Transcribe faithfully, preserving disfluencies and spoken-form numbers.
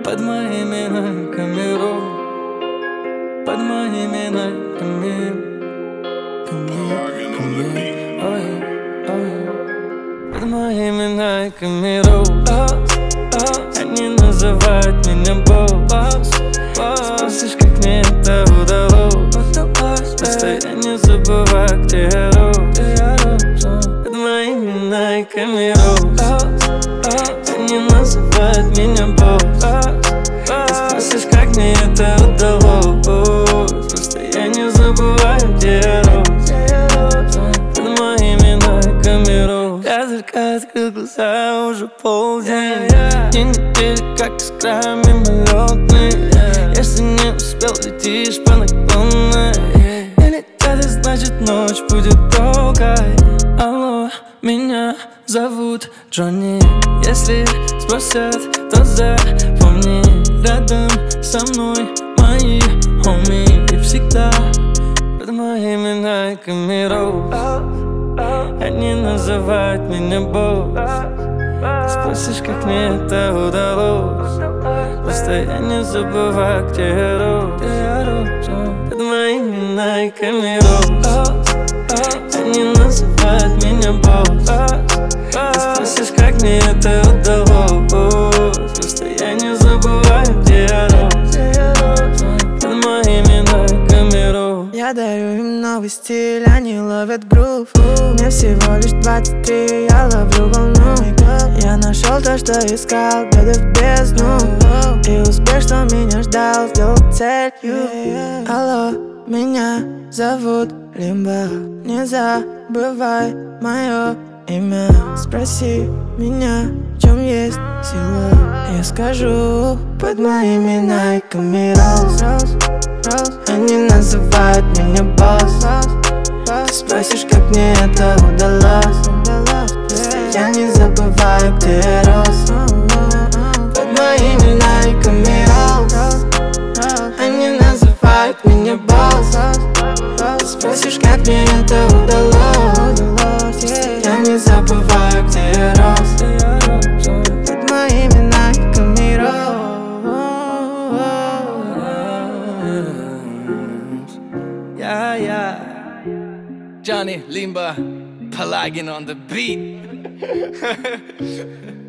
Под моими найками рок, под моими найками, под моими найками роуз. Они называют меня босс. Спросишь, как мне это удалось? Просто я не забываю, где я рос. Под моими найками роуз. Они называют меня босс. Спросишь, как мне это удалось? Просто я не забываю, где я рос. Под моими найками роуз. Я только открыл глаза, уже полдень. День недели, как искра мимолетный. Если не успел, летишь по наклонной. Или это значит, ночь будет долгой. Алло, меня зовут Джонни. Если спросят, то запомни. Рядом со мной мои хоми. И всегда под моими найками роуз. Они называют меня босс. Спросишь, как мне это удалось? Просто я не забываю, где я рос. Под моими найками роуз. Они называют меня босс. Спросишь, как мне это удалось? Просто я не забываю, где я рос. Под моими найками роуз. Я дарю им новый стиль, они ловят грув. Мне всего лишь двадцать три, я ловлю волну. Я нашел то, что искал, глядя в бездну. И успех, что меня ждал, сделал целью. Алло, меня зовут Лимба. Не забывай мое имя. Спроси меня, в чем есть сила. Я скажу, под моими найками роуз. Они называют меня босс. Спросишь, как мне это удалось? Я не забываю, где я рос. Под моими найками роуз. Они называют меня босс. Спросишь, как мне это удалось? Я не забываю, где я рос. Под моими найками роуз. Yeah, yeah. Johnny Limba, Pelagin on the beat.